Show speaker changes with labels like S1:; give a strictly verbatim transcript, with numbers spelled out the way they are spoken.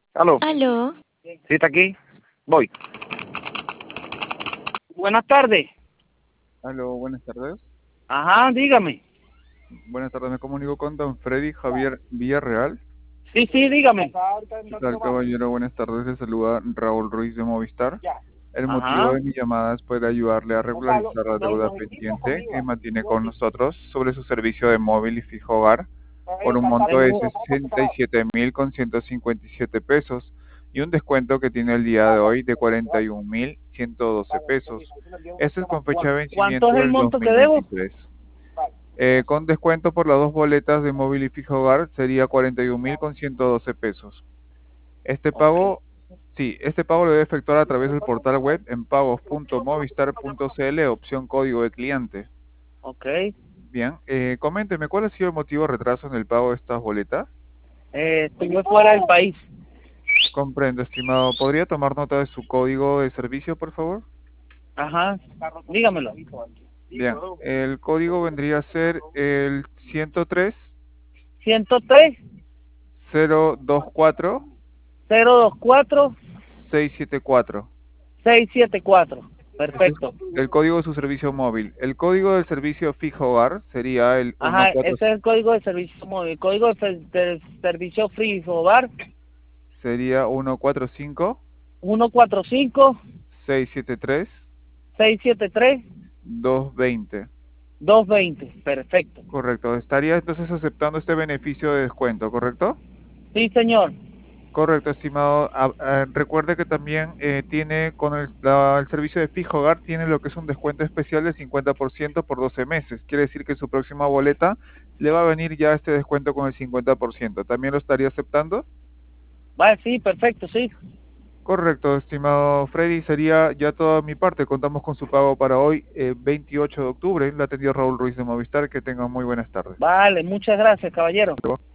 S1: Aló.
S2: Aló.
S1: ¿Sí está aquí? Voy. Buenas tardes.
S3: Aló, buenas tardes.
S1: Ajá, dígame.
S3: Buenas tardes, me comunico con don Freddy Javier Villarreal.
S1: Sí, sí, dígame.
S3: ¿Qué tal, caballero? Buenas tardes, le saluda Raúl Ruiz de Movistar. El motivo
S1: Ajá.
S3: de mi llamada es poder ayudarle a regularizar la deuda pendiente que mantiene con nosotros sobre su servicio de móvil y fijo hogar por un monto de sesenta y siete mil con ciento cincuenta y siete pesos y un descuento que tiene el día de hoy de cuarenta y un mil ciento doce pesos. Este es con fecha de
S1: ¿Cuánto
S3: vencimiento
S1: es el
S3: del
S1: monto que debo?
S3: dos mil veintitrés. Eh, con descuento por las dos boletas de móvil y fijo hogar sería cuarenta y un mil con ciento doce pesos. Este
S1: Ok.
S3: pago, sí, este pago lo debe efectuar a través del portal web en pagos punto movistar punto cl, opción código de cliente.
S1: Ok.
S3: Bien, eh, coménteme, ¿cuál ha sido el motivo de retraso en el pago de estas boletas?
S1: Eh, estuve fuera del país.
S3: Comprendo, estimado. ¿Podría tomar nota de su código de servicio, por favor?
S1: Ajá. Dígamelo.
S3: Bien, el código vendría a ser el ciento tres
S1: ciento tres,
S3: cero dos cuatro
S1: cero dos cuatro,
S3: seis siete cuatro.
S1: seis siete cuatro.
S3: Ese es
S1: Perfecto.
S3: el código de su servicio móvil. El código del servicio fijo hogar sería el uno
S1: Ajá,
S3: cuatro,
S1: ese es el código de servicio móvil. El código de, fer- de servicio free hogar
S3: sería uno cuatro cinco
S1: uno cuatro cinco,
S3: seis siete tres
S1: seis siete tres,
S3: dos veinte.
S1: dos veinte. Perfecto.
S3: Correcto. Estaría entonces aceptando este beneficio de descuento, ¿correcto?
S1: Sí, señor.
S3: Correcto, estimado. Ah, ah, recuerde que también eh, tiene con el, la- el servicio de fijo hogar tiene lo que es un descuento especial de cincuenta por ciento por doce meses. Quiere decir que su próxima boleta le va a venir ya este descuento con el cincuenta por ciento. ¿También lo estaría aceptando?
S1: Vale, sí, perfecto, sí.
S3: Correcto, estimado Freddy, sería ya toda mi parte. Contamos con su pago para hoy, eh, veintiocho de octubre. La atendió Raúl Ruiz de Movistar. Que tengan muy buenas tardes.
S1: Vale, muchas gracias, caballero.